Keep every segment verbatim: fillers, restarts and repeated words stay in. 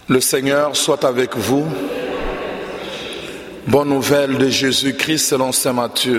Le Seigneur soit avec vous. Bonne nouvelle de Jésus-Christ selon saint Matthieu.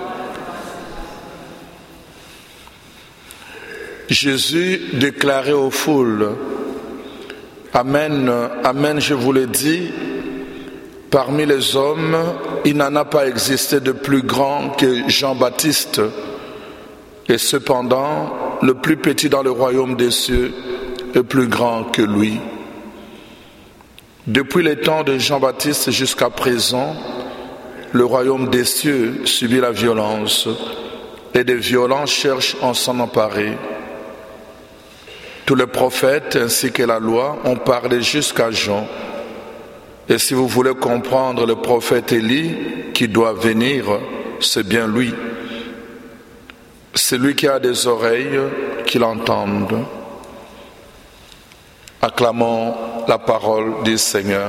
Jésus déclarait aux foules: Amen, amen, je vous le dis, parmi les hommes, il n'en a pas existé de plus grand que Jean-Baptiste. Et cependant, le plus petit dans le royaume des cieux est plus grand que lui. Depuis les temps de Jean-Baptiste jusqu'à présent, le royaume des cieux subit la violence, et des violents cherchent à s'en emparer. Tous les prophètes ainsi que la loi ont parlé jusqu'à Jean. Et si vous voulez comprendre le prophète Élie qui doit venir, c'est bien lui. Celui qui a des oreilles, qu'il entende. Acclamons la parole du Seigneur.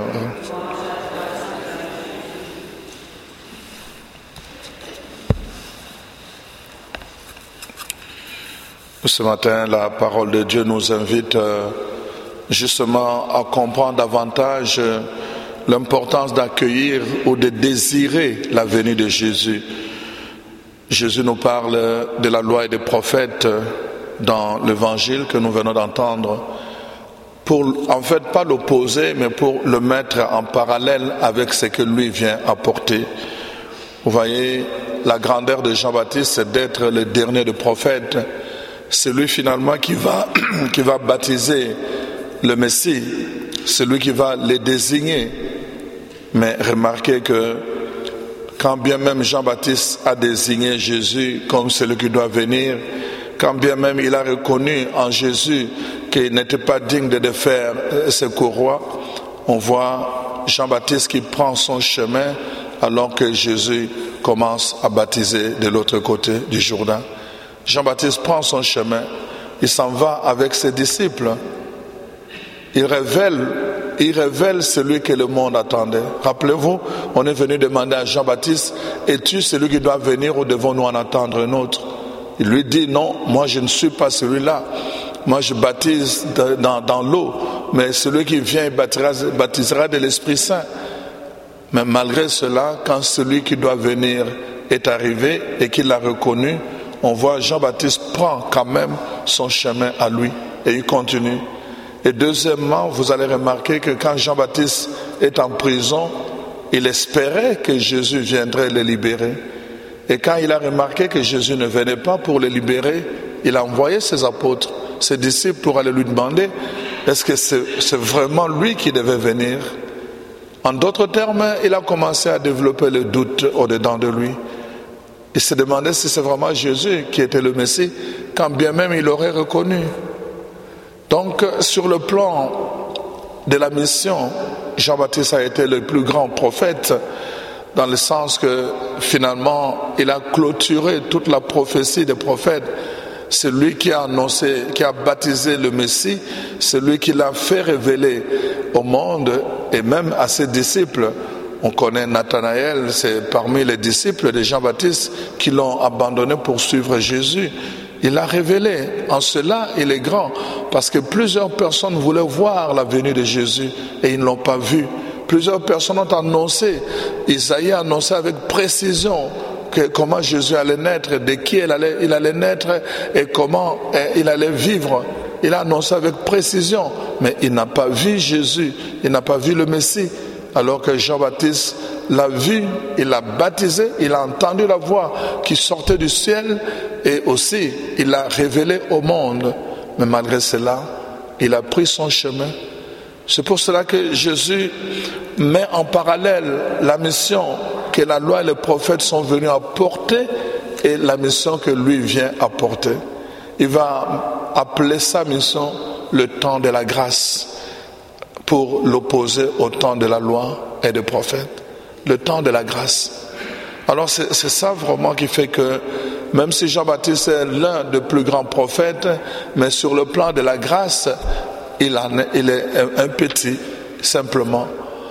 Ce matin, la parole de Dieu nous invite justement à comprendre davantage l'importance d'accueillir ou de désirer la venue de Jésus. Jésus nous parle de la loi et des prophètes dans l'évangile que nous venons d'entendre, pour en fait pas l'opposer, mais pour le mettre en parallèle avec ce que lui vient apporter. Vous voyez, la grandeur de Jean-Baptiste, c'est d'être le dernier des prophètes. C'est lui finalement qui va, qui va baptiser le Messie, c'est lui qui va les désigner. Mais remarquez que quand bien même Jean-Baptiste a désigné Jésus comme celui qui doit venir, quand bien même il a reconnu en Jésus qu'il n'était pas digne de faire ce courroie, on voit Jean-Baptiste qui prend son chemin alors que Jésus commence à baptiser de l'autre côté du Jourdain. Jean-Baptiste prend son chemin, il s'en va avec ses disciples. Il révèle, il révèle celui que le monde attendait. Rappelez-vous, on est venu demander à Jean-Baptiste, es-tu celui qui doit venir ou devons-nous en attendre un autre? Il lui dit, non, moi je ne suis pas celui-là. Moi je baptise dans, dans l'eau, mais celui qui vient baptisera, baptisera de l'Esprit Saint. Mais malgré cela, quand celui qui doit venir est arrivé et qu'il l'a reconnu, on voit Jean-Baptiste prend quand même son chemin à lui et il continue. Et deuxièmement, vous allez remarquer que quand Jean-Baptiste est en prison, il espérait que Jésus viendrait le libérer. Et quand il a remarqué que Jésus ne venait pas pour le libérer, il a envoyé ses apôtres, ses disciples pour aller lui demander, est-ce que c'est, c'est vraiment lui qui devait venir? En d'autres termes, il a commencé à développer le doute au-dedans de lui. Il se demandait si c'est vraiment Jésus qui était le Messie, quand bien même il l'aurait reconnu. Donc, sur le plan de la mission, Jean-Baptiste a été le plus grand prophète, dans le sens que finalement, il a clôturé toute la prophétie des prophètes. C'est lui qui a annoncé, qui a baptisé le Messie, c'est lui qui l'a fait révéler au monde et même à ses disciples. On connaît Nathanaël, c'est parmi les disciples de Jean-Baptiste qui l'ont abandonné pour suivre Jésus. Il a révélé, en cela il est grand, parce que plusieurs personnes voulaient voir la venue de Jésus et ils ne l'ont pas vu. Plusieurs personnes ont annoncé, Isaïe a annoncé avec précision que comment Jésus allait naître, de qui il allait, il allait naître et comment il allait vivre. Il a annoncé avec précision, mais il n'a pas vu Jésus, il n'a pas vu le Messie. Alors que Jean-Baptiste l'a vu, il l'a baptisé, il a entendu la voix qui sortait du ciel et aussi il l'a révélé au monde. Mais malgré cela, il a pris son chemin. C'est pour cela que Jésus met en parallèle la mission que la loi et les prophètes sont venus apporter et la mission que lui vient apporter. Il va appeler sa mission le temps de la grâce, pour l'opposer au temps de la loi et des prophètes, le temps de la grâce. Alors c'est, c'est ça vraiment qui fait que, même si Jean-Baptiste est l'un des plus grands prophètes, mais sur le plan de la grâce, il, en est, il est un petit, simplement.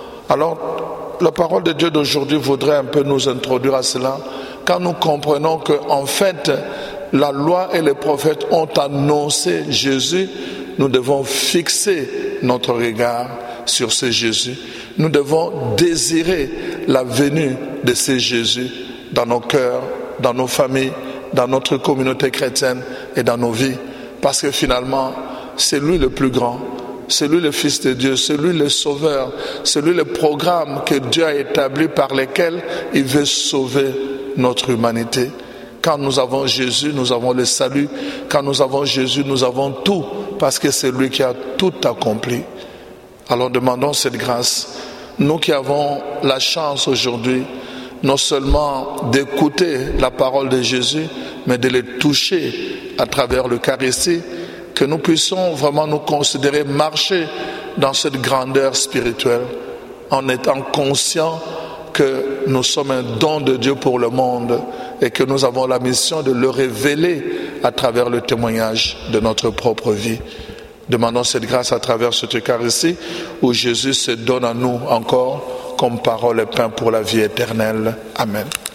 Alors, la parole de Dieu d'aujourd'hui voudrait un peu nous introduire à cela, quand nous comprenons que, en fait, la loi et les prophètes ont annoncé Jésus nous devons fixer notre regard sur ce Jésus. Nous devons désirer la venue de ce Jésus dans nos cœurs, dans nos familles, dans notre communauté chrétienne et dans nos vies. Parce que finalement, c'est lui le plus grand, c'est lui le Fils de Dieu, c'est lui le Sauveur, c'est lui le programme que Dieu a établi par lequel il veut sauver notre humanité. Quand nous avons Jésus, nous avons le salut. Quand nous avons Jésus, nous avons tout, parce que c'est lui qui a tout accompli. Alors demandons cette grâce. Nous qui avons la chance aujourd'hui, non seulement d'écouter la parole de Jésus, mais de les toucher à travers l'Eucharistie, que nous puissions vraiment nous considérer marcher dans cette grandeur spirituelle, en étant conscients que nous sommes un don de Dieu pour le monde et que nous avons la mission de le révéler à travers le témoignage de notre propre vie. Demandons cette grâce à travers cette Eucharistie où Jésus se donne à nous encore comme parole et pain pour la vie éternelle. Amen.